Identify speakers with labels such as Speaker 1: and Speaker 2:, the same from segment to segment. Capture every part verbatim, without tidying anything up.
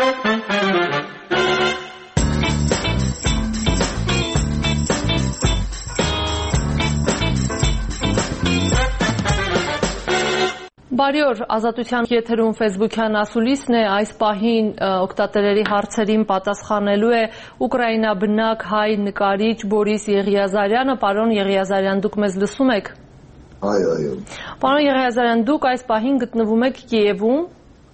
Speaker 1: Բարի օր, Ազատության եթերում Facebook-յան ասուլիսն է, այս պահին օգտատերերի հարցերին պատասխանելու է Ուկրաինա բնակ հայ նկարիչ Բորիս Եղիազարյանը։ Պարոն Եղիազարյան, դուք մեզ լսում եք։
Speaker 2: Այո, այո։
Speaker 1: Պարոն Եղիազարյան, դուք այս պահին գտնվում եք Կիևում։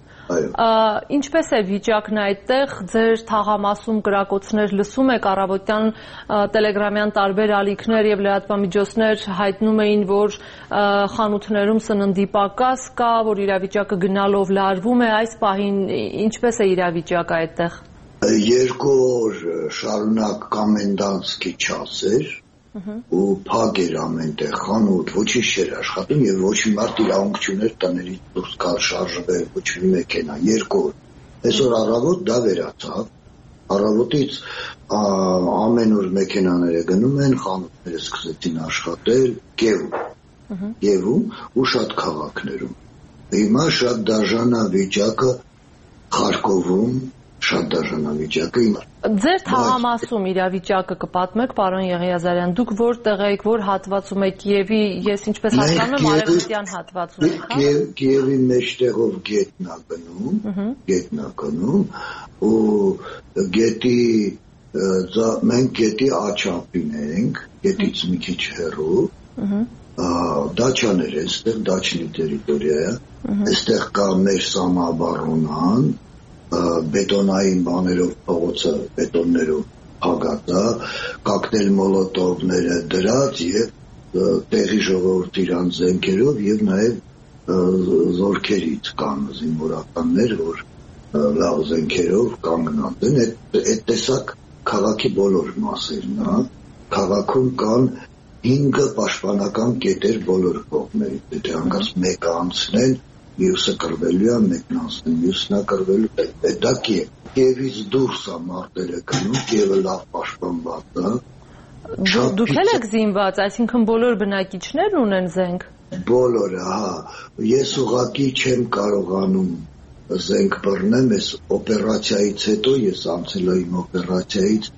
Speaker 1: Ինչպես է վիճակն այդտեղ, ձեր թաղամասում կրակոցներ լսում եք, առավոտյան տելեգրամյան տարբեր ալիքներ եւ լրատվամիջոցներ հայտնում էին, որ խանութներում սննդի պակաս կա, որ իրավիճակը գնալով լարվում է, այս պահին ինչպես է իրավիճակը այդտեղ։
Speaker 2: Երկու օր շարունակ կոմենդանտսկի չաս էր ու փակ էր ամենտեղ, խանութ, ոչինչ չէր աշխատում եւ ոչ մի մարդ իրավունք չուներ տներից դուրս գալ, շարժվել, ոչ մի մեքենա, երկու օր։ Այսօր առավոտ դա վերացավ, առավոտից ամեն օր մեքենաները գնում են, խանութները սկսեցին աշխատել Կիևում, Կիևում ու շատ քաղաքներում։ Հիմա շատ դաժան է վիճակը Խարկովում, շատ դաժան է վիճակը։
Speaker 1: Ձեր թաղամասում իրավիճակը կպատմեք, պարոն Եղիազարյան, դուք որտեղ եք, որ հատվածում եք Կիևի, ես ինչպես հասկանում եմ, արևմտյան հատվածում եք, հա։
Speaker 2: Կիևի մեջտեղով գետն է գնում, գետն է գնում, ու գետի մենք գետի աչափին ենք, գետից մի քիչ հեռու, դաչաներ է, այստեղ դաչնի տերիտորիա է, այստեղ կա մեր սամաբառունան, բետոնային բաներով փողոցը բետոններով հագած, կոկտեյլ մոլոտովները դրած եւ տեղի ժողովրդի իրան զենքերով եւ նաեւ զորքերից կան զինվորականներ, որ լավ զենքերով կանգնած են, այդ տեսակ քաղաքի բոլոր մասերն է, քաղաքում կան հինգ պաշտպանական կետեր բոլոր կողմերից, եթե հանկարծ մեկը անցնեն մյուսը կրվելու է, մեկն անցնում, մյուսն է կրվելու, դա Կիև։ Կիևից դուրս է մարտերը գնում, Կիևը լավ պաշտպանված է։
Speaker 1: Դուք էլ եք զինված, այսինքն բոլոր բնակիչներն ունեն զենք։
Speaker 2: Բոլորը, հա։ Ես ուղղակի չեմ կարողանում զենք բռնեմ, այս օպերացիայից հետո ես անցել եմ իմ օպերացիայից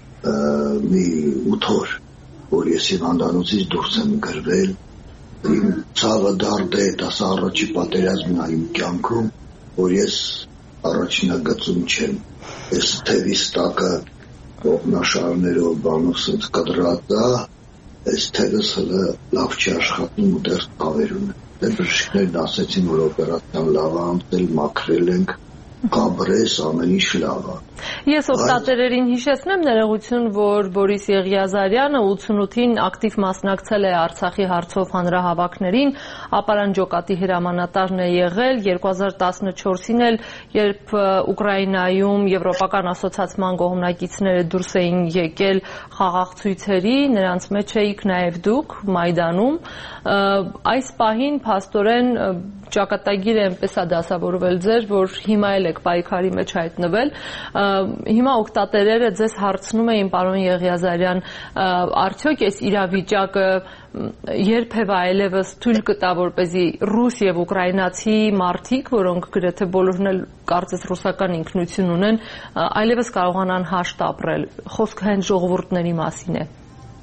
Speaker 2: մի ութ օր, որ ես հիվանդանոցից դուրս եմ գրվել։ Իմ ցավը դարձ է, դա առաջի պատերազմն է իմ կյանքում, որ ես առաջնագծում չեմ, այս թևիս տակը ողնաշարներով բանով սենց կտրած է, այս թևս հլը լավ չի աշխատում ու դեռ կավեր ունեմ։ Դե բժիշկներն ասեցին, որ օպերացիան լավ է անցել, մաքրել ենք, կաբրես, ամեն ինչ լավ է։
Speaker 1: Ես օգտատերերին հիշեցնեմ ներողություն, որ Բորիս Եղիազարյանը ութսունութին ակտիվ մասնակցել է Արցախի հարցով հանրահավաքներին, ապարանջոկատի հրամանատարն է եղել, երկու հազար տասնչորսին էլ, երբ Ուկրաինայում եվրոպական ասոցիացիան կողմնակիցները դուրս էին եկել խաղաղ ցույցերի, նրանց մեջ էիք նաև դուք Մայդանում, այս պահին փաստորեն ճակատագիրը այնպես է դասավորվել ձեր, որ հիմա էլ եք պայքարի մեջ հայտնվել։ Հիմա օգտատերերը ձեզ հարցնում էին, պարոն Եղիազարյան, արդյոք այս իրավիճակը երբևէ այլևս թույլ կտա, որպեսզի ռուս եւ ուկրաինացի մարդիկ, որոնք գրեթե բոլորն էլ կարծես ռուսական ինքնություն ունեն, այլևս կարողանան հաշտ ապրել։ Խոսքը հենց ժողովուրդների մասին է։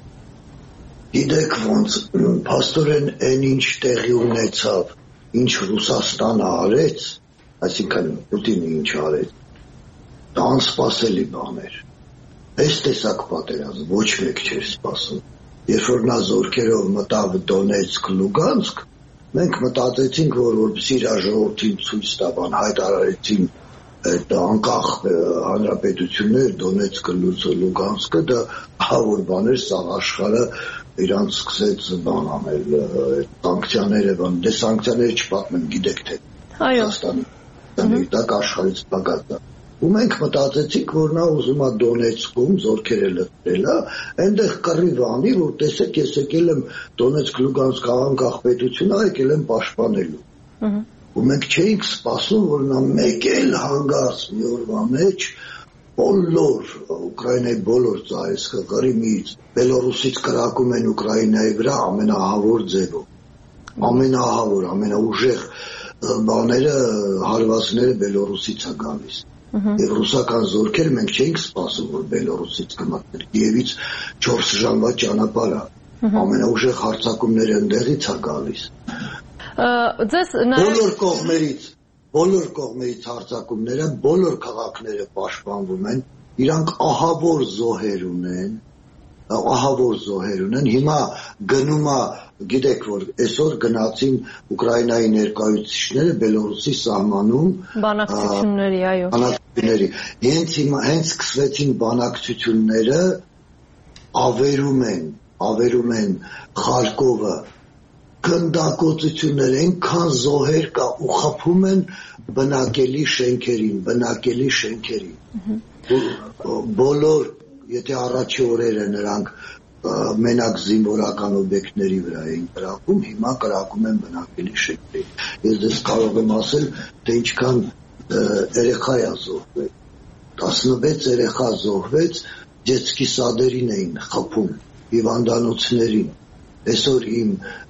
Speaker 2: Գիտեք ոնց, փաստորեն այն ինչ տեղի ունեցավ, ինչ Ռուսաստանը արեց, այսինքն Պուտինը ինչ արեց, դա անսպասելի բան էր։ Այս տեսակ պատերազմ ոչ մեկ չէր սպասում։ Երբ որ նա զորքերով մտավ Դոնեցկ, Լուգանսկ, մենք մտածեցինք, որ որպեսզի իր ժողովրդին ցույց տա, բան հայտարարեցին այդ անկախ հանրապետություններ, Դոնեցկը, Լուգանսկը, դա ահավոր բաներ, սաղ աշխարհը իրանց սկսեց բան անել, սանկցիաները, բան, դե սանկցիաները չպատմեմ, գիտեք թե։
Speaker 1: Այո։
Speaker 2: Հայաստանի տակ աշխարհից բաղած է։ Ու մենք մտածեցինք, որ նա ուզում է Դոնեցկում զորքերը լցրել, այնտեղ կռիվ անի, որ տեսեք, ես եկել եմ Դոնեցկ, Լուգանսկ անկախ պետությունը, եկել եմ պաշտպանելու։ Ու մենք չէինք սպասում, որ նա մեկ էլ հանգած մի օրվա մեջ բոլոր Ուկրաինայի բոլոր ծայրը Ղրիմից, Բելորուսից կրակում են Ուկրաինայի վրա ամենաահավոր ձևով, ամենաահավոր, ամենաուժեղ բաները հարվածները Բելորուսից է գալիս։ Եվ ռուսական զորքերը մենք չէինք սպասում, որ Բելորուսից կմտնեն։ Կիևից չորս ժամվա ճանապարհ է։ Ամենաուժեղ հարձակումները ընդեղից է գալիս։ Բոլոր կողմերից, բոլոր կողմերից հարձակումները, բոլոր քաղաքները պաշտպանվում են, իրանք ահավոր զոհեր ունեն, ահավոր զոհեր ունեն։ Հիմա գնում է, գիտեք, որ այսօր գնացին Ուկրաինայի ներկայացուցիչները Բելորուսի սահմանում
Speaker 1: բանակցությունների, այո։
Speaker 2: Բանակցությունների։ Հենց հիմա հենց սկսվեցին բանակցությունները, ավերում են, ավերում են Խարկովը, գնդակոծություններ, այնքան զոհեր կա ու խփում են բնակելի շենքերին, բնակելի շենքերին։ Բոլոր, եթե առաջի օրերը նրանք մենակ զինվորական օբյեկտների վրա էին կրակում, հիմա կրակում են բնակելի շենքերի։ Ես դες կարող եմ ասել, թե ինչքան երեխա է զոհվել։ տասնվեց երեխա զոհվեց, детский սադերին էին խփում, հիվանդանոցներին։ Այսօր իմ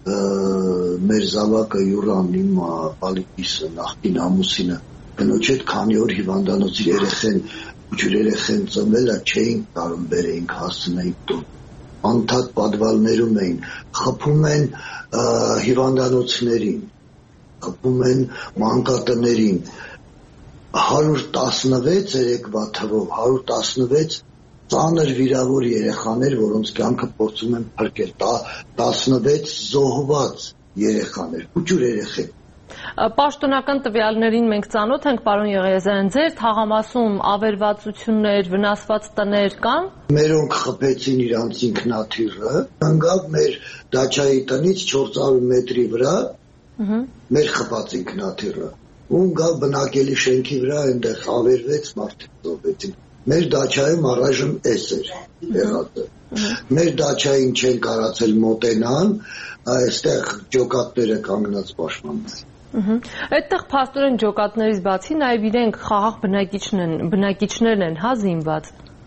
Speaker 2: մեր զավակը Յուրան, իմ բալիկիսը, նախկին ամուսինը, կնոջ հետ քանի օր հիվանդանոցի երեխեն, ջուր երեխեն ծնվելը չէին կարող բերեինք հասցնեինք տուն։ Անդադ պատվալներում էին, խփում են հիվանդանոցներին, խփում են մանկատներին, հարյուր տասնվեց երեկվա թվով, հարյուր տասնվեց ծանր վիրավոր երեխաներ, որոնց կյանքը փորձում են փրկել, տասնվեց զոհված երեխաներ, ջուր երեխեք։
Speaker 1: Պաշտոնական տվյալներին մենք ծանոթ ենք, պարոն Եղիազարյան, ձեր թաղամասում ավերվածություններ, վնասված տներ կան։
Speaker 2: Մերոնք խփեցին իրանց ինքնաթիռը, ընկավ մեր դաչայի տնից չորս հարյուր մետրի վրա, մեր խփած ինքնաթիռը, ու ընկավ բնակելի շենքի վրա, այնտեղ ավերվեց, մարդիկ զոհվեցին։ Մեր դաչայում առայժմ էս էր եղածը։ Մեր դաչային չեն կարացել մոտենան, այստեղ ջոկատները կանգնած պաշտպանվում։
Speaker 1: Այդտեղ փաստորեն ջոկատներից բացի նաև իրենք խաղաղ բնակիչներն են, հա, զինված։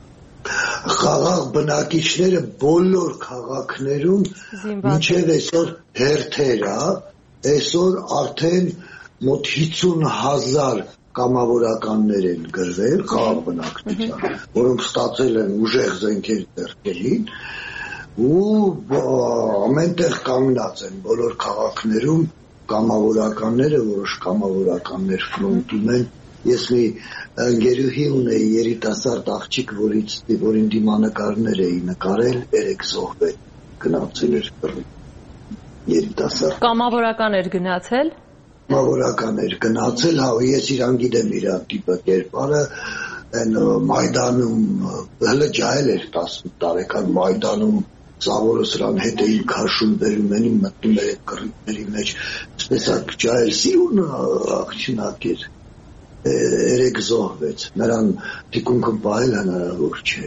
Speaker 2: Խաղաղ բնակիչները բոլոր քաղաքներում մինչև այսօր հերթեր է, այսօր արդեն մոտ հիսուն հազար կամավորականներ են գրվել խաղաղ բնակչության, որոնք ստացել են ուժեղ զենքեր ձեռքերին ու ամենտեղ կանգնած են բոլոր քաղաքներում կամավորականները, որոշ կամավորականներ ֆրոնտում են։ Ես մի ընկերուհի ունեի երիտասարդ աղջիկ, որին դիմանկարներ էի նկարել, երեք զոհվել, գնացել էր երիտասարդ։
Speaker 1: Կամավորական էր գնացել։
Speaker 2: Կամավորական էր գնացել, հա, ես իրան գիտեմ իր տիպը կերպարը, այն Մայդանում, հələ ջահել էր տասնութ տարեկան Մայդանում, ծավորը սրան հետ էին քաշում, բերում էին, մտնում էր այդ կռիվների մեջ, սպեսակ ջահել, սիրուն աղջնակ էր, երեք զոհվեց, նրան թիկունքը պահել հնարավոր չէ։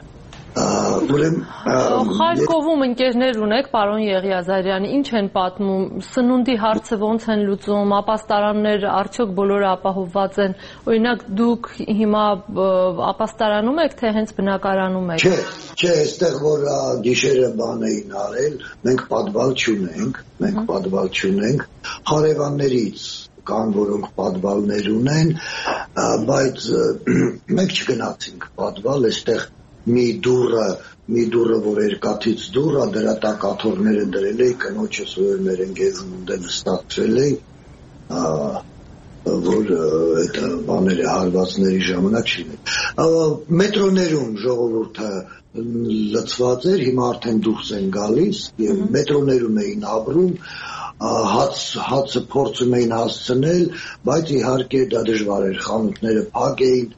Speaker 1: Խարկովում ընկերներ ունեք, պարոն Եղիազարյան, ինչ են պատմում, սնունդի հարցը ոնց են լուծում, ապաստարաններ արդյոք բոլորը ապահովված են, օրինակ դուք հիմա ապաստարանում եք, թե հենց բնակարանում եք։
Speaker 2: Չէ, չէ, այստեղ որ գիշերը բան էին արել, մենք պատվալ չունենք, մենք պատվալ չունենք, հարևաններից կան, որոնք պատվալներ ունեն, բայց մենք չգնացինք պատվալ, այստեղ մի դուրը, մի դուրը, որ երկաթից դուրը, դրա տակ աթոռները դրել էի, կնոջս որ մեր ընկերն ունդը նստացրել էի, որ այդ բաները հարվածների ժամանակ չլինի։ Մետրոներում ժողովուրդը լցված էր, հիմա արդեն դուրս են գալիս, եւ մետրոներում էին ապրում, հաց հացը փորձում էին հասցնել, բայց իհարկե դա դժվար էր, խանութները փակ էին։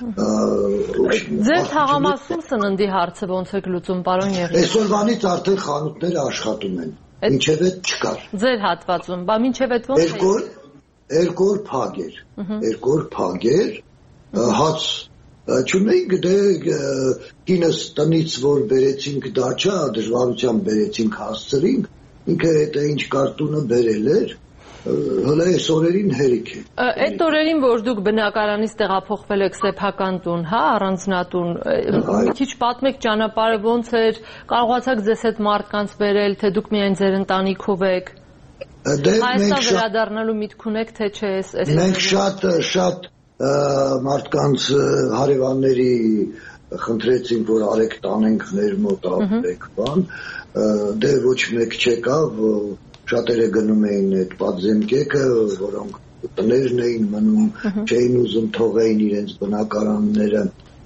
Speaker 1: Ձեր թաղամասում սննդի հարցը ոնց եք լուծում, պարոն Եղիազարյան։
Speaker 2: Այսօրվանից արդեն խանութները աշխատում են, մինչև այդ չկար։
Speaker 1: Ձեր հատվածում, բա մինչև այդ ոնց է։
Speaker 2: Երկու օր փակ էր, երկու օր փակ էր, հաց չունեինք, դե կինս տնից որ բերեցինք դաչա, դժվարությամբ բերեցինք հասցրինք, ինքը հետը ինչ կարտունը բերել էր, հələ այս օրերին հերիք է։
Speaker 1: Այդ օրերին, որ դուք բնակարանից տեղափոխվել եք սեփական տուն, հա, առանձնատուն, մի քիչ պատմեք ճանապարհը ոնց էր, կարողացաք ձեզ հետ մարդկանց բերել, թե դուք միայն ձեր ընտանիքով եք։ Հայաստան վերադառնալու միտք ունեք, թե չէ այս այս
Speaker 2: Մենք շատ շատ մարդկանց հարևանների խնդրեցինք, որ արեք տանենք մեր մոտ ապրեք բան, դե ոչ մեկ չեկավ, շատերը գնում էին այդ պատզեմկեքը, որոնք տներն էին մնում, չէին ուզում թողեին իրենց բնակարանները,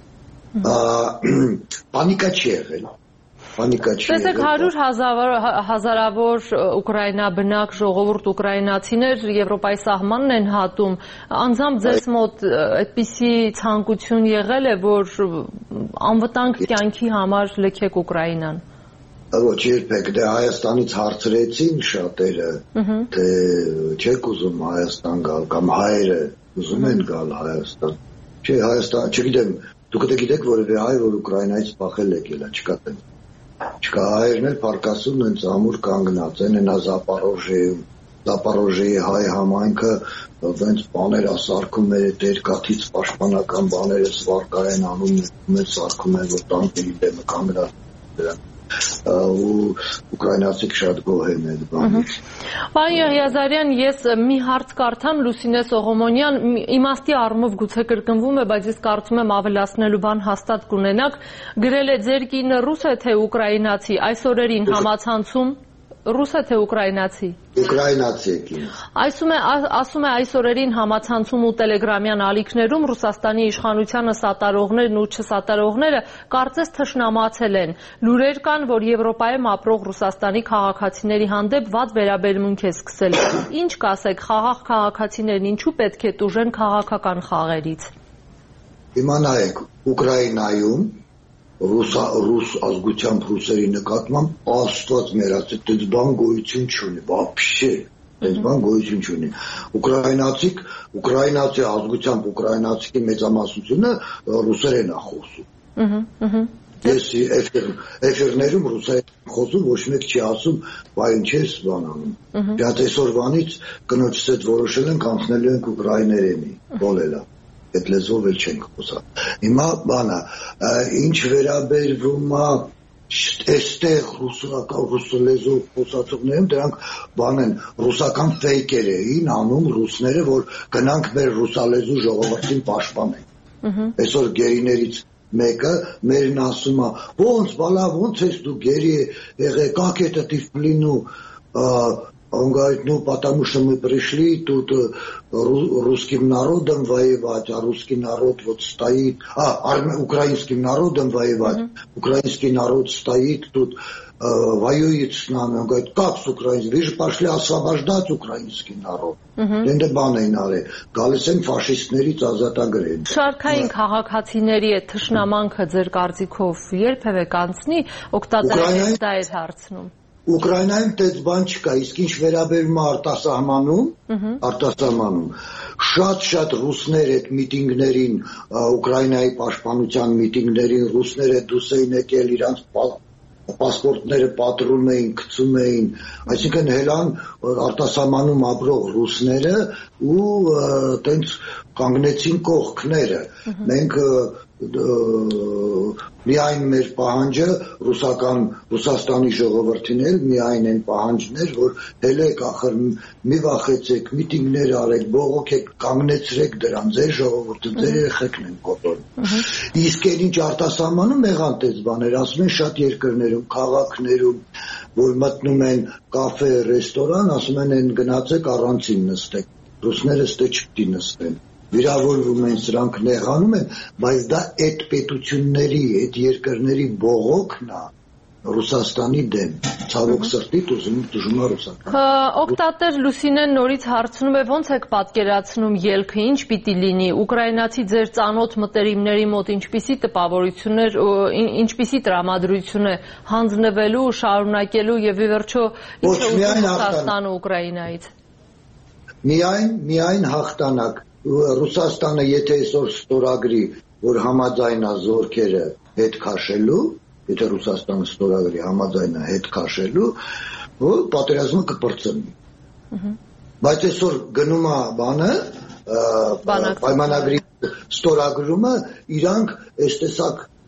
Speaker 2: պանիկա չի եղել, պանիկա չի եղել։
Speaker 1: Տեսեք հարյուր հազարավոր Ուկրաինա բնակ ժողովուրդ ուկրաինացիներ Եվրոպայի սահմանն են հատում, անձամբ ձեզ մոտ այդպիսի ցանկություն եղել է, որ անվտանգ կյանքի համար լքեք Ուկրաինան։
Speaker 2: Ոչ երբեք, դե Հայաստանից հարցրեցին շատերը, թե չեք ուզում Հայաստան գալ, կամ հայերը ուզում են գալ Հայաստան, չէ Հայաստան, չգիտեմ, դուք գիտեք որևէ հայ, որ Ուկրաինայից փախել եկել է, չկա տեն, չկա հայերն էլ Փարքասում հենց ամուր կանգնած են, նա Զապարոժիեում, Զապարոժիեի հայ համայնքը հենց բաներ ասարկում էր, այդ երկաթից պաշտպանական բաները սվարկա են անում, սարքում են, որ տանկերի դեմը կանգնած դրան ու ուկրաինացիք շատ գոհ են այդ բանից։
Speaker 1: Պարոն Եղիազարյան, ես մի հարց կարդամ, Լուսինե Սողոմոնյան, իմաստի առումով գուցե կրկնվում է, բայց ես կարծում եմ ավելացնելու բան հաստատ կունենաք, գրել է ձեր կինը ռուս է թե ուկրաինացի, այս օրերին համացանցում ռուս է թե ուկրաինացի։
Speaker 2: Ուկրաինացի է կինը։
Speaker 1: Ասում է այս օրերին համացանցում ու տելեգրամյան ալիքներում Ռուսաստանի իշխանությանը սատարողներն ու չսատարողները կարծես թշնամացել են։ Լուրեր կան, որ Եվրոպայում ապրող Ռուսաստանի քաղաքացիների հանդեպ վատ վերաբերմունք է սկսել։ Ինչ կասեք, խաղաղ քաղաքացիներն ինչու պետք է տուժեն քաղաքական խաղերից։
Speaker 2: Իմանայեք, Ուկրաինայում ռուս ազգությամբ ռուսերի նկատմամբ աստված մերացել, դες բան գոյություն չունի, вообще, դες բան գոյություն չունի։ Ուկրաինացիք, ուկրաինացի ազգությամբ ուկրաինացիքի մեծամասնությունը ռուսերեն է խոսում։ Ես էֆիրներում ռուսերեն խոսում, ոչ մեկ չի ասում, բայ ինչ ես բան անում։ Բայց այսօրվանից կնոջս հետ որոշել ենք անցնելու ենք ուկրաիներենի, բոլելա։ Այդ լեզվով էլ չենք խոսա։ Հիմա բանը, ինչ վերաբերվում է այստեղ ռուսական ռուս լեզվով խոսացողներում, դրանք բան են, ռուսական ֆեյքեր էին անում ռուսները, որ գնանք մեր ռուսալեզու ժողովրդին պաշտպանենք։ Այսօր գերիներից մեկը մերն ասում է, ոնց բալա, ոնց ես դու գերի եղեք, как это ты в плену, Он говорит, ну, потому что мы пришли тут русским народом воевать, а русский народ вот стоит, а, украинским народом воевать, uh-huh. Украинский народ стоит тут, э, воюет с нами. Он говорит, как с украинским? Вы же пошли освобождать украинский народ. Դե բան էին արել, գալիս են ֆաշիստներից ազատագրել։
Speaker 1: Շարքային քաղաքացիների այդ թշնամանքը ձեր կարծիքով երբևէ կանցնի, օգտատերերից դա էր հարցնում։
Speaker 2: Ուկրաինայում դες բան չկա, իսկ ինչ վերաբերում է արտասահմանում, արտասահմանում շատ-շատ ռուսներ այդ միտինգներին, Ուկրաինայի պաշտպանության միտինգներին ռուսները դուրս էին եկել իրանց պասպորտները պատռում էին, գցում էին, այսինքն հելան արտասահմանում ապրող ռուսները ու տենց կանգնեցին կողքները։ Մենք միայն մեր պահանջը ռուսական Ռուսաստանի ժողովրդին էլ միայն այն պահանջներ, որ հելեք ախր մի վախեցեք, միտինգներ արեք, բողոքեք, կանգնեցրեք դրան, ձեր ժողովուրդը, ձեր երեխեքն են կոտորում։ Իսկ այն ինչ արտասահմանում եղան տես բաներ, ասում են շատ երկրներում, քաղաքներում, որ մտնում են կաֆե, ռեստորան, ասում են են գնացեք առանցին նստեք, ռուսները ստե չպետք է նստեն։ Վիրավորվում են, սրանք նեղանում են, բայց դա այդ պետությունների, այդ երկրների բողոքն է Ռուսաստանի դեմ, ցավոք սրտի տուժում է Ռուսաստանը։
Speaker 1: Օգտատեր Լուսինեն նորից հարցնում է, ոնց եք պատկերացնում ելքը, ինչ պիտի լինի, ուկրաինացի ձեր ծանոթ մտերիմների մոտ ինչպիսի տպավորություններ, ինչպիսի տրամադրություն է հանձնվելու, շարունակելու եւ ի վերջո ինչ է ուզում Ռուսաստանը Ուկրաինայից։
Speaker 2: Միայն, միայն հաղթանակ։ Ռուսաստանը եթե այսօր ստորագրի, որ համաձայնա զորքերը հետ քաշելու, եթե Ռուսաստանը ստորագրի համաձայնա հետ քաշելու, պատերազմը կպրծնի։ Բայց այսօր գնում է բանը, պայմանագրի ստորագրումը, իրանք այս տեսակ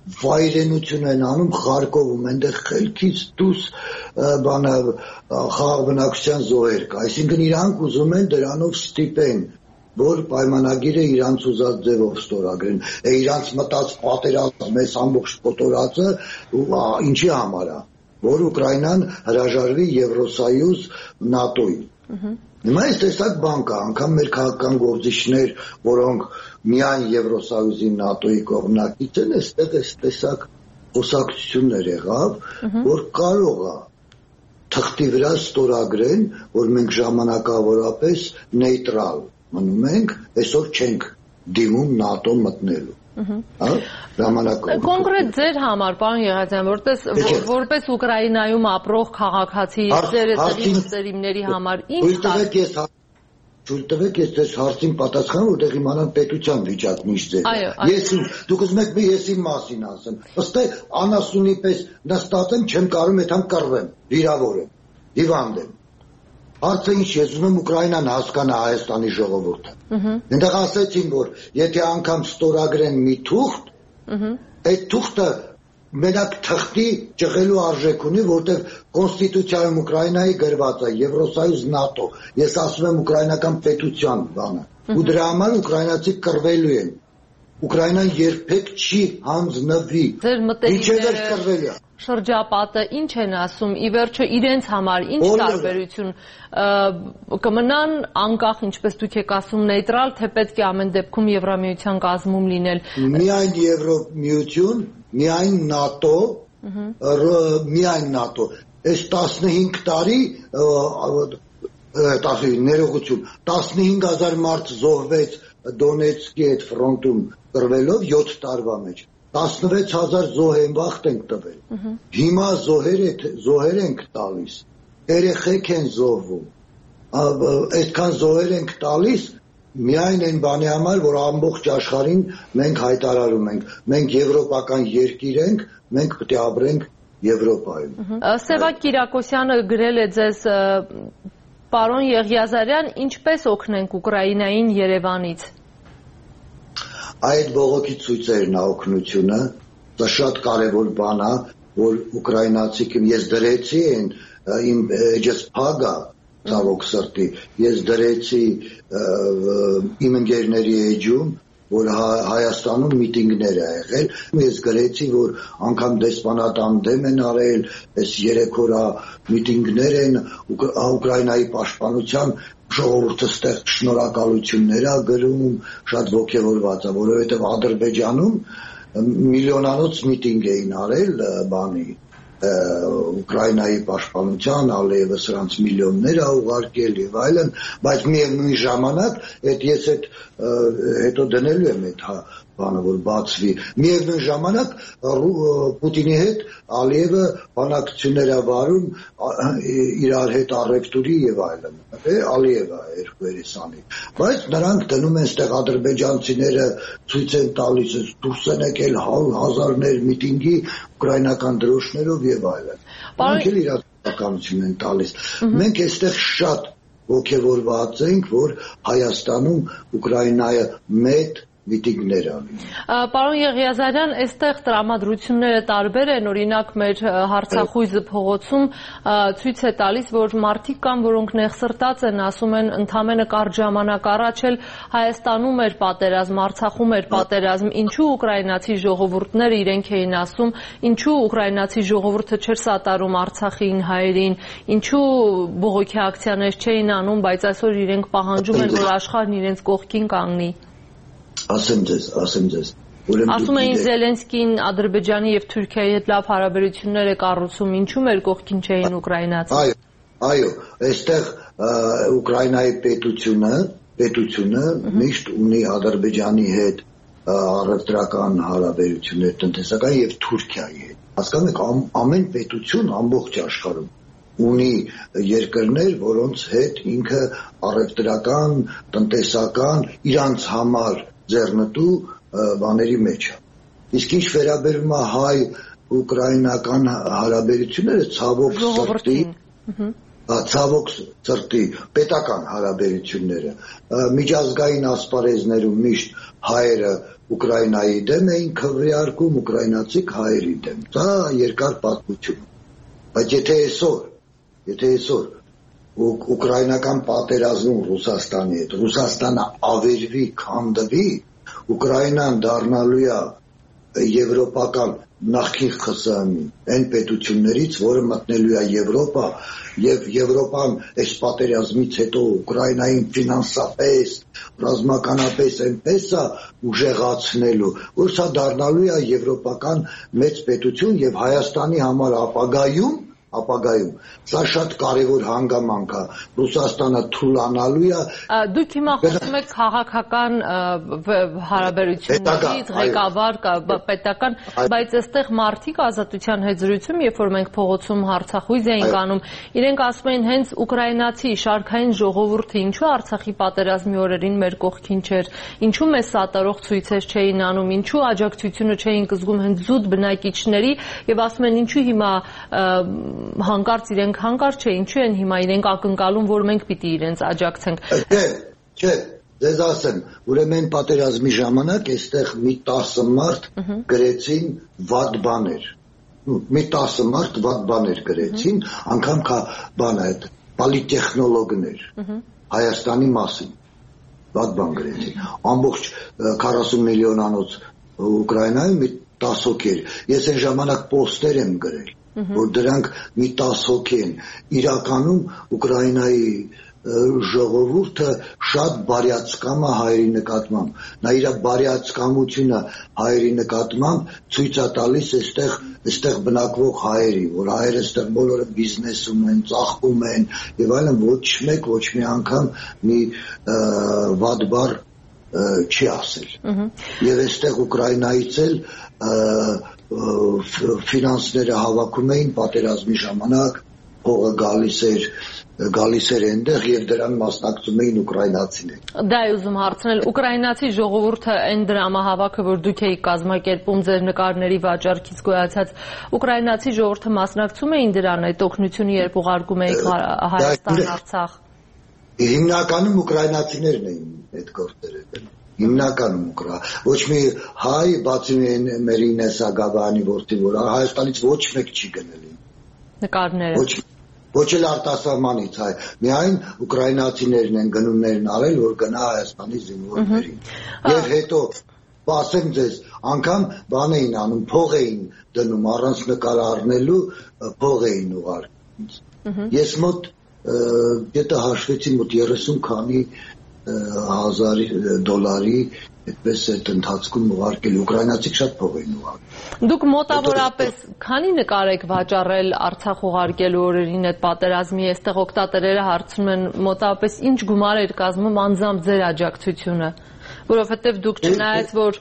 Speaker 2: վայրենություն են անում Խարկովում, այնտեղ խելքից դուրս բանը խաղաղ բնակչության զոհեր կա, այսինքն իրանք ուզում են դրանով ստիպեն, որ պայմանագիրը իրանց ուզած ձևով ստորագրեն, իրանց մտած պատերազմ էս ամբողջ կոտորածը ինչի համար է, որ Ուկրաինան հրաժարվի Եվրոսոյուզ ՆԱՏՕ-ին։ Հիմա այս տեսակ բան կա, անգամ մեր քաղաքական գործիչներ, որոնք միայն Եվրոսոյուզի ՆԱՏՕ-ի կողմնակից են, այստեղ այս տեսակ խոսակցություններ եղավ, որ կարող է թղթի վրա ստորագրեն, որ մենք ժամանակավորապես նեյտրալ մնում ենք, այսօր չենք դիմում ՆԱՏՕ մտնելու։
Speaker 1: Կոնկրետ ձեր համար, պարոն Եղիազարյան, որպես Ուկրաինայում ապրող քաղաքացի, ձեր ծերիմների համար ինչ
Speaker 2: Թույլ տվեք ես ձեզ հարցին պատասխանեմ, որտեղ իմանամ պետության վիճակն ինչ ձեր։ Ես դուք ուզում եք ես իմ մասին ասեմ։ Ըստ անասունի պես նստած եմ, չեմ կարող այդքան կռվեմ, վիրավոր եմ, հիվանդ եմ։ Հարցը ինչ, ես ուզում եմ Ուկրաինան հասկանա Հայաստանի ժողովուրդը։ Այնտեղ ասեցին, որ եթե անգամ ստորագրեն մի թուղթ, այդ թուղթը մենակ թղթի ճղելու արժեք ունի, որտեղ Կոնստիտուցիայում Ուկրաինայի գրված է Եվրոսոյուզ ՆԱՏՕ։ Ես ասում եմ ուկրաինական պետության բանը։ Ու դրա համար ուկրաինացի կռվելու են։ Ուկրաինան երբեք չի հանձնվի։
Speaker 1: Ձեր մտերիմները շրջապատը ինչ են ասում, ի վերջո իրենց համար ինչ տարբերություն կմնան անկախ, ինչպես դուք եք ասում, նեյտրալ, թե պետք է ամեն դեպքում Եվրամիության կազմում լինել։
Speaker 2: Միայն Եվրամիություն, միայն ՆԱՏՕ, միայն ՆԱՏՕ։ Այս տասնհինգ տարի ներողություն, տասնհինգ հազար մարդ զոհվեց Դոնեցկի այդ ֆրոնտում կռվելով յոթ տարվա մեջ, տասնվեց հազար զոհ են վախտ ենք տվել։ Հիմա զոհեր ենք տալիս, երեխեք են զոհվում, այդքան զոհեր ենք տալիս միայն այն բանի համար, որ ամբողջ աշխարհին մենք հայտարարում ենք, մենք եվրոպական երկիր ենք, մենք պետք է ապրենք Եվրոպայում։
Speaker 1: Սևակ Կիրակոսյանը գրել է ձեզ, պարոն Եղիազարյան, ինչպես օգնենք Ուկրաինային Երևանից։
Speaker 2: Այդ բողոքի ցույցերն օգնությունը, դա շատ կարևոր բան է, որ ուկրաինացիք ես դրեցի են իմ էջս փագա ցավոք սրտի, ես դրեցի իմ ընկերների էջում, որ Հայաստանում միտինգներ է եղել, ես գրեցի, որ անգամ դեսպանատան դեմ են արել, այս երեք օր միտինգներ են Ուկրաինայի պաշտպանության, ժողովուրդը ստեղ շնորհակալություններ է գրում, շատ ոգևորված է, որովհետև Ադրբեջանում միլիոնանոց միտինգ էին արել բանի Ուկրաինայի պաշտպանության, Ալիևը սրանց միլիոններ է ուղարկել եւ այլն, բայց միևնույն ժամանակ այդ ես այդ հետո դնելու եմ այդ բանը, որ բացվի, միևնույն ժամանակ Պուտինի հետ Ալիևը բանակցություններ է վարում իրար հետ առևտուրի եւ այլն, Ալիևը երկու երեսանի, բայց նրանք դնում են ստեղ ադրբեջանցիները ցույց են տալիս, դուրս են եկել հազարներ միտինգի ուկրաինական դրոշներով եւ այլն։ Մենք էլ իրականություն են տալիս։ Մենք այստեղ շատ ոգևորված ենք, որ Հայաստանում Ուկրաինայը մեծ միտինգներ անի։
Speaker 1: Պարոն Եղիազարյան, այստեղ տրամադրությունները տարբեր են, օրինակ մեր Հարցախույզը փողոցում ցույց է տալիս, որ մարդիկ կան, որոնք նեղսրտած են, ասում են ընդամենը կարճ ժամանակ առաջ էլ Հայաստանում էր պատերազմ, Արցախում էր պատերազմ, ինչու ուկրաինացի ժողովուրդները իրենք էին ասում, ինչու ուկրաինացի ժողովուրդը չէր սատարում Արցախին, հայերին, ինչու բողոքի ակցիաներ չէին անում, բայց այսօր իրենք պահանջում են, որ աշխարհն իրենց կողքին կանգնի։
Speaker 2: Ասեմ ձեզ, ասեմ ձեզ։
Speaker 1: Ասում էին Զելենսկին Ադրբեջանի եւ Թուրքիայի հետ լավ հարաբերություններ է կառուցում, ինչու մեր կողքին չէին ուկրաինացի։
Speaker 2: Այո, այո, այստեղ Ուկրաինայի պետությունը, պետությունը միշտ ունի Ադրբեջանի հետ առևտրական հարաբերություններ, տնտեսական եւ Թուրքիայի հետ։ Հասկանում եք, ամեն պետություն ամբողջ աշխարհում ունի երկրներ, որոնց հետ ինքը առևտրական, տնտեսական, իրանց համար ձեռնտու բաների մեջ է։ Իսկ ինչ վերաբերում է հայ-ուկրաինական հարաբերությունները, ցավոք սրտի, ցավոք ծրտի պետական հարաբերությունները միջազգային ասպարեզներում միշտ հայերը Ուկրաինայի դեմ էին քվեարկում, ուկրաինացիք հայերի դեմ։ Դա երկար պատմություն։ Բայց եթե այսօր, եթե այսօր ուկրաինական պատերազմում Ռուսաստանի հետ, Ռուսաստանը ավերվի, քանդվի, Ուկրաինան դառնալու է եվրոպական նախկին ԽՍՀՄ-ի այն պետություններից, որը մտնելու է Եվրոպա, եւ Եվրոպան այս պատերազմից հետո Ուկրաինային ֆինանսապես, ռազմականապես այնպես է ուժեղացնելու, որ սա դառնալու է եվրոպական մեծ պետություն եւ Հայաստանի համար ապագայում ապագայում սա շատ կարևոր հանգամանք է Ռուսաստանը թուլանալու է
Speaker 1: դուք հիմա խոսում եք քաղաքական հարաբերություններից ղեկավար պետական բայց այստեղ մարդիկ ազատության հետ զրույցում երբ որ մենք փողոցում հարցախույզ էինք անում իրենք ասում էին հենց ուկրաինացի շարքային ժողովուրդը ինչու Արցախի պատերազմի օրերին մեր կողքին չէր ինչու մեզ սատարող ցույցեր չէին անում ինչու աջակցությունը չէին կզգում հենց զուտ բնակիչների եւ ասում են ինչու հիմա հանկարծ իրենք հանկարծ չէ ինչու են հիմա իրենք ակնկալում որ մենք պիտի իրենց աջակցենք
Speaker 2: չէ չէ դες ասեմ ուրեմն պատերազմի ժամանակ այստեղ մի տասը մարդ գրեցին վատ բաներ մի տասը մարդ վատ բաներ գրեցին անգամ կա բան այդ պոլիտեխնոլոգներ Հայաստանի մասին վատ բան գրեցին ամբողջ քառասուն միլիոնանոց Ուկրաինայում մի տասը հոգի ես այն ժամանակ պոստեր եմ գրել որ դրանք մի տասը հոգի են իրականում Ուկրաինայի ժողովուրդը շատ բարյացկամ է հայերի նկատմամբ նա իր բարյացկամությունը հայերի նկատմամբ ցույց է տալիս այստեղ այստեղ բնակվող հայերի որ հայերը այստեղ բոլորը բիզնեսում են ծախում են եւ այլն ոչ մեկ ոչ մի անգամ մի վատ բառ չի ասել եւ այստեղ Ուկրաինայից էլ ֆինանսները հավաքում էին պատերազմի ժամանակ փողը գալիս էր գալիս էր այնտեղ եւ դրան մասնակցում էին ուկրաինացիներ
Speaker 1: դա է ուզում հարցնել ուկրաինացի ժողովուրդը այն դրամահավաքը որ դուք եք կազմակերպում ձեր նկարների վաճառքից գոյացած ուկրաինացի ժողովուրդը մասնակցում էին դրան այդ օգնությունը երբ ուղարկում եք Հայաստան Արցախ
Speaker 2: հիմնականում ուկրաինացիներն էին այդ գործերը հիմնականում ուկրա ոչ մի հայ բացի մեր Ինես Ագավանի որդի որ Հայաստանից ոչ մեկ չի գնել
Speaker 1: նկարները
Speaker 2: ոչ էլ արտասահմանից հայ միայն ուկրաինացիներն են գնումներն արել որ գնա Հայաստանի զինվորներին եւ հետո ասեմ ձեզ անգամ բան էին անում փող էին դնում առանց նկար առնելու փող էին ուղարկում ես մոտ դետա հաշվեցի մոտ երեսուն քանի հազար դոլարի այդպես այդ ընթացքում ուղարկել ուկրաինացիք շատ փող էին ուղարկել
Speaker 1: դուք մոտավորապես քանի նկար եք վաճառել Արցախ ուղարկելու օրերին այդ պատերազմի այստեղ օգտատերերը հարցնում են մոտավորապես ինչ գումար էր կազմում անձամբ ձեր աջակցությունը որովհետև դուք չնայած որ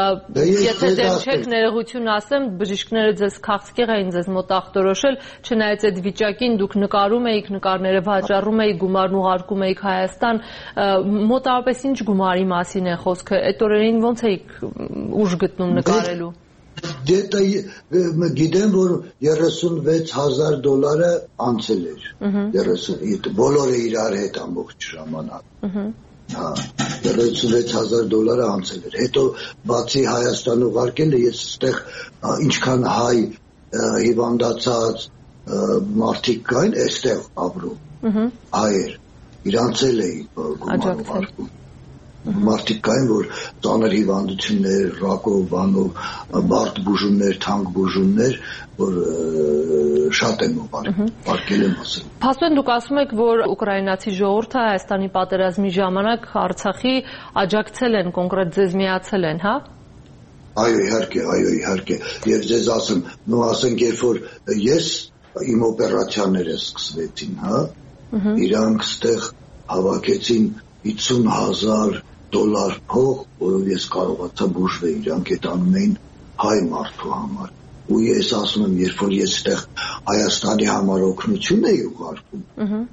Speaker 1: եթե դեմ չեք ներողություն ասեմ բժիշկները ձեզ քաղցկեղ էին ձեզ մոտ ախտորոշել չնայած այդ վիճակին դուք նկարում էիք նկարները վաճառում էիք գումարն ուղարկում էիք Հայաստան մոտավորապես ինչ գումարի մասին է խոսքը այդ օրերին ոնց էիք ուժ գտնում նկարելու
Speaker 2: դետա գիտեմ որ երեսունվեց հազար դոլարը անցել էր երեսուն բոլորը իրար հետ ամբողջ ժամանակ Հա, երեսունվեց հազար դոլարը անցել էր։ Հետո բացի Հայաստան ուղարկելը ես այստեղ ինչքան հայ հիվանդացած մարդիկ կային, այստեղ ապրում։ Հայեր, իրանց էլ էի գումար ուղարկում։ Մարդիկ կային, որ ծանր հիվանդություններ, ռակով, բանով, բարդ բուժումներ, թանկ բուժումներ, որ շատ են ուղարկել եմ ասել։
Speaker 1: Փաստորեն դուք ասում եք, որ ուկրաինացի ժողովուրդը Հայաստանի պատերազմի ժամանակ Արցախի աջակցել են, կոնկրետ ձեզ միացել են, հա։
Speaker 2: Այո, իհարկե, այո, իհարկե։ Եվ ձեզ ասեմ, նո ասենք, երբ որ ես իմ օպերացիաները սկսվեցին, հա, իրանք ստեղ հավաքեցին հիսուն հազար դոլար փող, որով ես կարողացա բուժվել, իրանք այդ անում էին հայ մարդու համար։ Ու ես ասում եմ, երբ որ ես այդտեղ Հայաստանի համար օգնություն էի ուղարկում,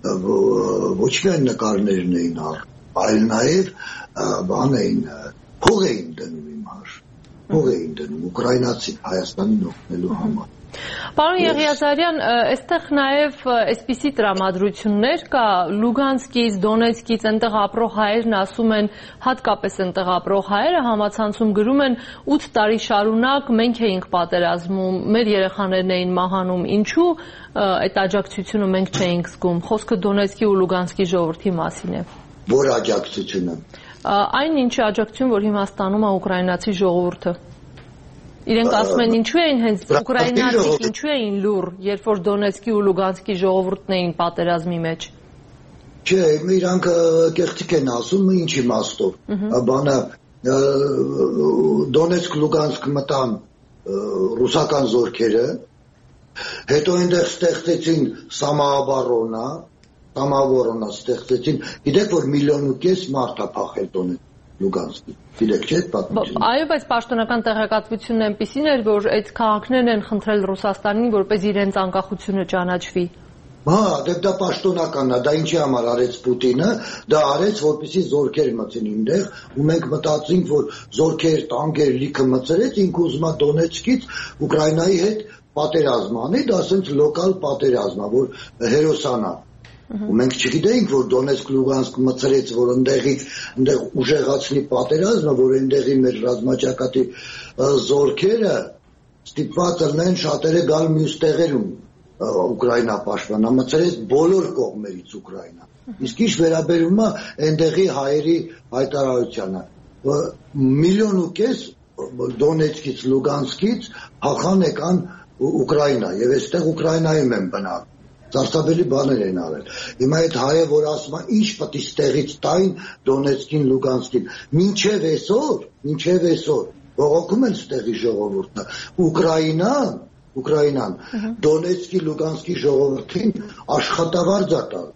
Speaker 2: ոչ միայն նկարներն էին առ, այլ նաև բան էին, փող էին դնում իմ հաշ, փող էին դնում ուկրաինացի Հայաստանին օգնելու համար։
Speaker 1: Պարոն Եղիազարյան, այստեղ նաև այսպիսի տրամադրություններ կա Լուգանսկից, Դոնեցկից, այնտեղ ապրող հայերն ասում են, հատկապես այնտեղ ապրող հայերը համացանցում գրում են ութ տարի շարունակ մենք էինք պատերազմում, մեր երեխաներն էին մահանում, ինչու այդ աջակցությունը մենք չէինք զգում։ Խոսքը Դոնեցկի ու Լուգանսկի ժողովրդի մասին է։
Speaker 2: Որ աջակցությունը։
Speaker 1: Այն ինչ աջակցություն, որ հիմա ստանում է ուկրաինացի ժողովուրդը։ Իրենք ասում են ինչու էին հենց ուկրաինացիք ինչու էին լուր, երբ որ Դոնեցկի ու Լուգանսկի ժողովուրդն էին պատերազմի մեջ։
Speaker 2: Չէ, իրանք կեղծիք են ասում, ինչ իմաստով։ Բանը Դոնեցկ, Լուգանսկ մտան ռուսական զորքերը, հետո այնտեղ ստեղծեցին Սամոաբորոնա, Սամոաբորոնա ստեղծեցին, գիտեք որ միլիոն ու կես մարդ է փախել Դոնեցկ Լուգանսկի։ Գիտեք չէ՞ պատմությունը։
Speaker 1: Այո, բայց պաշտոնական տեղեկատվությունն այնպեսին էր, որ այդ քաղաքներն են խնդրել Ռուսաստանին, որպես իրենց անկախությունը ճանաչվի։
Speaker 2: Հա, դե դա պաշտոնականն է, դա ինչի համար արեց Պուտինը, դա արեց, որպեսզի զորքեր մտցին այնտեղ, ու մենք մտածինք, որ զորքեր, տանկեր լիքը մտցրեց, ինքը ուզում է Դոնեցկից Ուկրաինայի հետ պատերազմ անի, դա ասենց լոկալ պատերազմ է, որ հերոսանա։ Ու մենք չգիտեինք, որ Դոնեցկ Լուգանսկ մտցրեց, որ ընդեղից ընդեղ ուժեղացնի պատերազմը, որ ընդեղի մեր ռազմաճակատի զորքերը ստիպված լինեն շատերը գալ մյուս տեղերում Ուկրաինա պաշտպանա, մտցրեց բոլոր կողմերից Ուկրաինա։ Իսկ ինչ վերաբերում է ընդեղի հայերի հայտարարությանը, միլիոն ու կես Դոնեցկից Լուգանսկից հախան եկան Ուկրաինա, եւ այստեղ Ուկրաինայում են բնակվում։ Ծարսաբելի բաներ են արել։ Հիմա այդ հայը, որ ասում է, ինչ պետք է ստեղից տային Դոնեցկին, Լուգանսկին, մինչև այսօր, մինչև այսօր բողոքում են ստեղի ժողովուրդը։ Ուկրաինան, Ուկրաինան Դոնեցկի, Լուգանսկի ժողովրդին աշխատավարձ է տալու։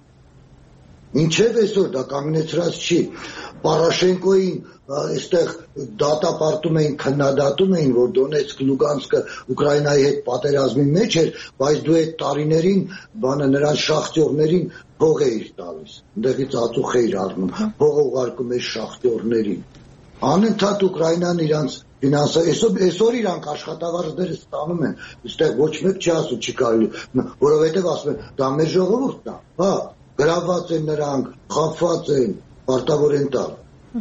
Speaker 2: Մինչև այսօր դա կանգնեցրած չի։ Պարաշենկոին այստեղ դատապարտում էին, քննադատում էին, որ Դոնեցկ, Լուգանսկը Ուկրաինայի հետ պատերազմի մեջ էր, բայց դու այդ տարիներին բանը նրանց շախտյորներին փող էիր տալիս։ Այնտեղից ածուխ էիր առնում, փող ուղարկում էիր շախտյորներին։ Անընդհատ Ուկրաինան իրանց ֆինանսա, այսօր այսօր իրանք աշխատավարձները ստանում են, այստեղ ոչ մեկ չի ասում չի կարելի, որովհետև ասում են, դա մեր ժողովուրդն է, հա, գրաված են նրանք, խաբված են, պարտավոր են տալ։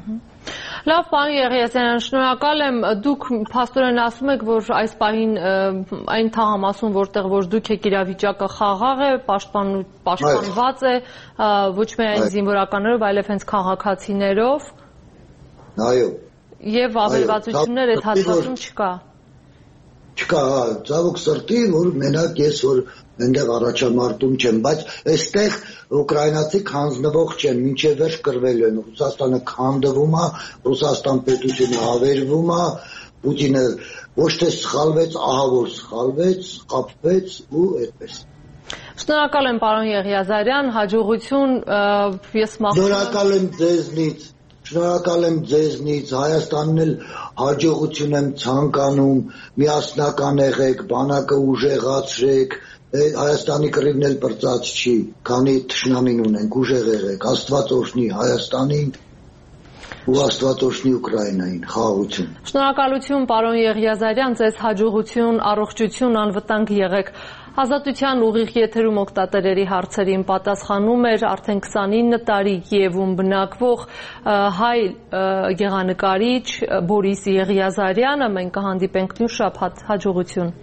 Speaker 1: Լավ, պարոն Եղիազարյան, շնորհակալ եմ, դուք փաստորեն ասում եք, որ այս պահին այն թաղամասում, որտեղ որ դուք եք իրավիճակը խաղաղ է, պաշտպանված է, ոչ միայն զինվորականներով, այլև հենց քաղաքացիներով։
Speaker 2: Այո։
Speaker 1: Եվ ավերվածություններ այդ հատվածում չկա։
Speaker 2: Չկա, ցավոք սրտի, որ մենակ ես որ այնտեղ առաջամարտում չեմ, բայց այստեղ ուկրաինացիք հանձնվող չեն, մինչև վերջ կռվել են, Ռուսաստանը քանդվում է, Ռուսաստան պետությունը ավերվում է, Պուտինը ոչ թե սխալվեց, ահա որ սխալվեց, կապվեց ու այդպես։
Speaker 1: Շնորհակալ եմ պարոն Եղիազարյան, հաջողություն, ես մաղթում եմ։
Speaker 2: Շնորհակալ եմ ձեզնից, շնորհակալ եմ ձեզնից, Հայաստանն էլ հաջողություն եմ ցանկանում, միասնական եղեք, բանակը ուժեղացրեք, Հայաստանի կռիվն էլ պրծած չի, քանի թշնամին ունենք, ուժեղ եղեք, Աստված օրհնի Հայաստանին ու Աստված օրհնի Ուկրաինային, խաղաղություն։
Speaker 1: Շնորհակալություն պարոն Եղիազարյան, ձեզ հաջողություն, առողջություն, անվտանգ եղեք։ Ազատության ուղիղ եթերում օգտատերերի հարցերին պատասխանում էր արդեն քսանինը տարի Կիևում բնակվող հայ գեղանկարիչ Բորիս Եղիազարյանը, մենք կհանդիպենք նույն շաբաթ, հաջողություն։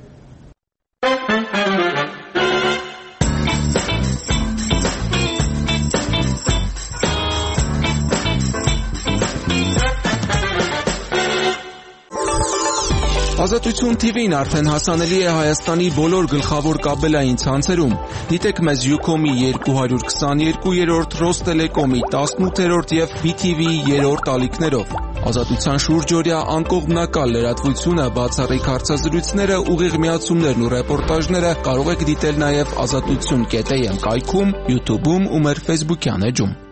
Speaker 3: Ազատություն Թի Վին արդեն հասանելի է Հայաստանի բոլոր գլխավոր կաբելային ցանցերում։ Դիտեք մեզ Յուքոմի երկու հարյուր քսաներկուերորդ, Ռոստելեկոմի տասնութերորդ և Բի Թի Վիի երրորդ ալիքներով։ Ազատության շուրջօրյա անկողմնակալ լրատվությունը, բացառիկ հարցազրույցները, ուղիղ միացումներն ու ռեպորտաժները կարող եք դիտել նաև ազատություն կետ էյ էմ կայքում, յութուբում ու մեր ֆեյսբուքյան էջում։